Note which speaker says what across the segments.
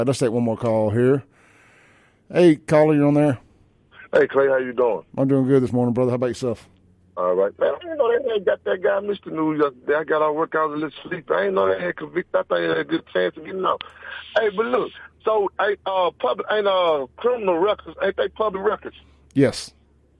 Speaker 1: Let's take one more call here. Hey, caller, you on there?
Speaker 2: Hey, Clay, how you doing?
Speaker 1: I'm doing good this morning, brother. How about yourself?
Speaker 2: All right. Man, I didn't know they ain't got that guy, Mr. News, yesterday. I got out of work, I was a little sleepy. I didn't know they had convicted. I thought they had a good chance of getting out. Hey, but look, so criminal records, ain't they public records?
Speaker 1: Yes.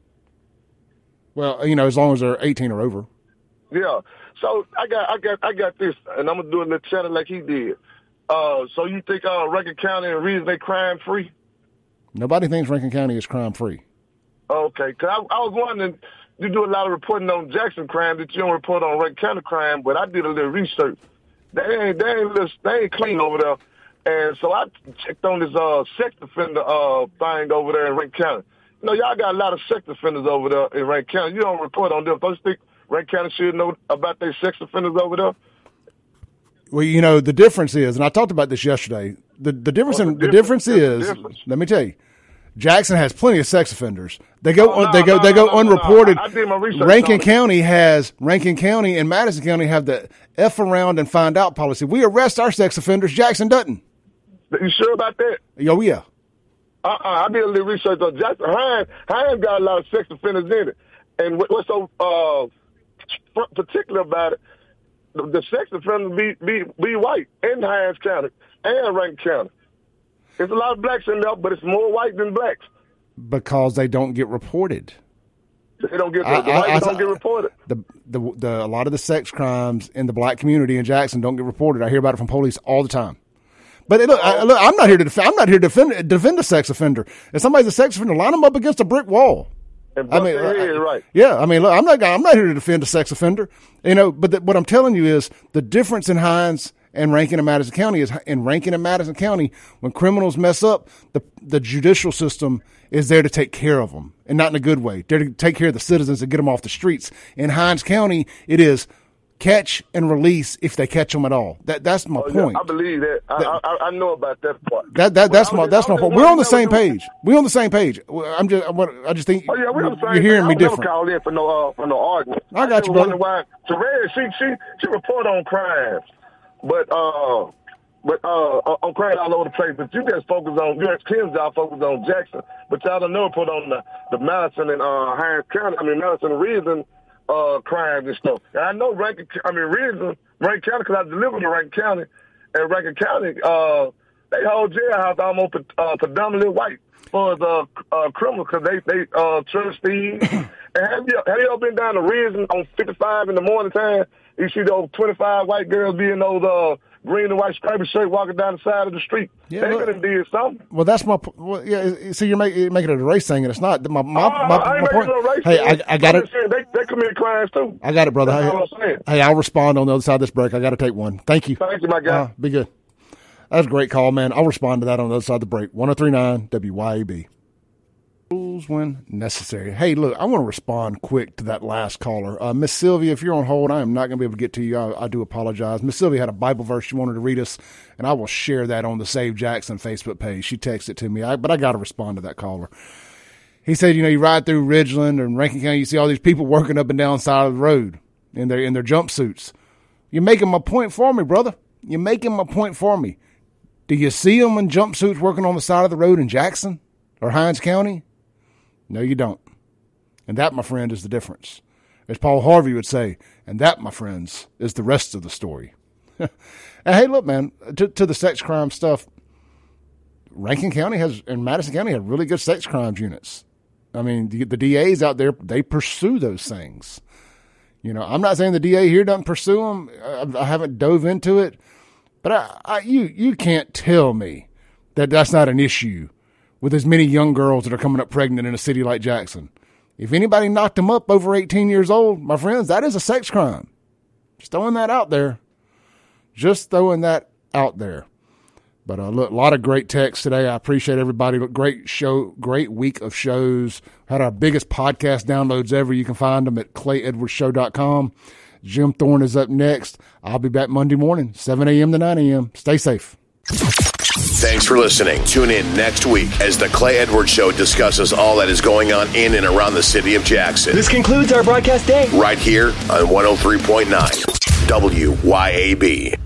Speaker 1: Well, as long as they're 18 or over.
Speaker 2: Yeah. So I got this, and I'm gonna do a little chatting like he did. So you think Rankin County and Reeves they crime free?
Speaker 1: Nobody thinks Rankin County is crime free.
Speaker 2: Okay, cause I was wondering, you do a lot of reporting on Jackson crime that you don't report on Rankin County crime, but I did a little research. They ain't clean over there, and so I checked on this sex offender thing over there in Rankin County. Y'all got a lot of sex offenders over there in Rankin County. You don't report on them. Don't you think Rankin County should know about their sex offenders over there?
Speaker 1: Well, the difference is, and I talked about this yesterday. The difference is, let me tell you, Jackson has plenty of sex offenders. They go unreported.
Speaker 2: I did my research.
Speaker 1: Rankin County and Madison County have the F around and find out policy. We arrest our sex offenders. Jackson doesn't.
Speaker 2: You sure about that?
Speaker 1: Oh yeah.
Speaker 2: I did a little research on Jackson. Hines got a lot of sex offenders in it, and what's so particular about it? The sex offenders be white in Hines County and Rankin County. There's a lot of blacks in there, but it's more white than blacks.
Speaker 1: Because they don't get reported.
Speaker 2: They don't get don't get reported.
Speaker 1: A lot of the sex crimes in the black community in Jackson don't get reported. I hear about it from police all the time. But look, I'm not here to defend. I'm not here to defend a sex offender. If somebody's a sex offender, line them up against a brick wall.
Speaker 2: Right.
Speaker 1: Yeah, look, I'm not here to defend a sex offender. But what I'm telling you is the difference in Hines and Rankin and Madison County is in Rankin and Madison County, when criminals mess up, the judicial system is there to take care of them, and not in a good way. They're to take care of the citizens and get them off the streets. In Hines County, it is catch and release if they catch them at all. That's my point.
Speaker 2: Yeah, I believe that. I know about that part.
Speaker 1: That's my point. We're on the same page. We're on the same page. I just think you're hearing me different.
Speaker 2: I never called in for no argument.
Speaker 1: I got you, brother.
Speaker 2: Why Therese, she report on crimes, but on crime all over the place. But you just focus on Kim's job focus on Jackson, but y'all don't know report on the Madison and Hines County. Madison and Reason. Crimes and stuff. And I know Rankin County, because I delivered to Rankin County, and Rankin County, they hold jailhouse almost predominantly white for the criminals, because they trustees. And have you ever been down to Reason on 55 in the morning time? You see those 25 white girls be in those green and white striped shirt walking down the side of the street. Yeah, they could have did something.
Speaker 1: Well, that's my yeah. See, you're making it a race thing, and it's not. My point. Hey, I got it.
Speaker 2: They commit crimes too.
Speaker 1: I got it, brother. Hey, I'll respond on the other side of this break. I got to take one. Thank you.
Speaker 2: Thank you, my guy.
Speaker 1: Be good. That was a great call, man. I'll respond to that on the other side of the break. 103.9 WYAB. Rules when necessary. Hey, look, I want to respond quick to that last caller. Miss Sylvia, if you're on hold, I am not going to be able to get to you. I do apologize. Miss Sylvia had a Bible verse she wanted to read us, and I will share that on the Save Jackson Facebook page. She texted it to me, but I got to respond to that caller. He said, you ride through Ridgeland and Rankin County, you see all these people working up and down the side of the road in their jumpsuits. You're making my point for me, brother. You're making my point for me. Do you see them in jumpsuits working on the side of the road in Jackson or Hines County? No, you don't. And that, my friend, is the difference. As Paul Harvey would say, and that, my friends, is the rest of the story. And hey, look, man, to the sex crime stuff, Rankin County and Madison County have really good sex crimes units. The DAs out there, they pursue those things. I'm not saying the DA here doesn't pursue them. I haven't dove into it. But you can't tell me that that's not an issue with as many young girls that are coming up pregnant in a city like Jackson. If anybody knocked them up over 18 years old, my friends, that is a sex crime. Just throwing that out there. But look, a lot of great texts today. I appreciate everybody. Great show, great week of shows. Had our biggest podcast downloads ever. You can find them at clayedwardsshow.com. Jim Thorne is up next. I'll be back Monday morning, 7 a.m. to 9 a.m. Stay safe.
Speaker 3: Thanks for listening. Tune in next week as the Clay Edwards Show discusses all that is going on in and around the city of Jackson.
Speaker 4: This concludes our broadcast day.
Speaker 3: Right here on 103.9 WYAB.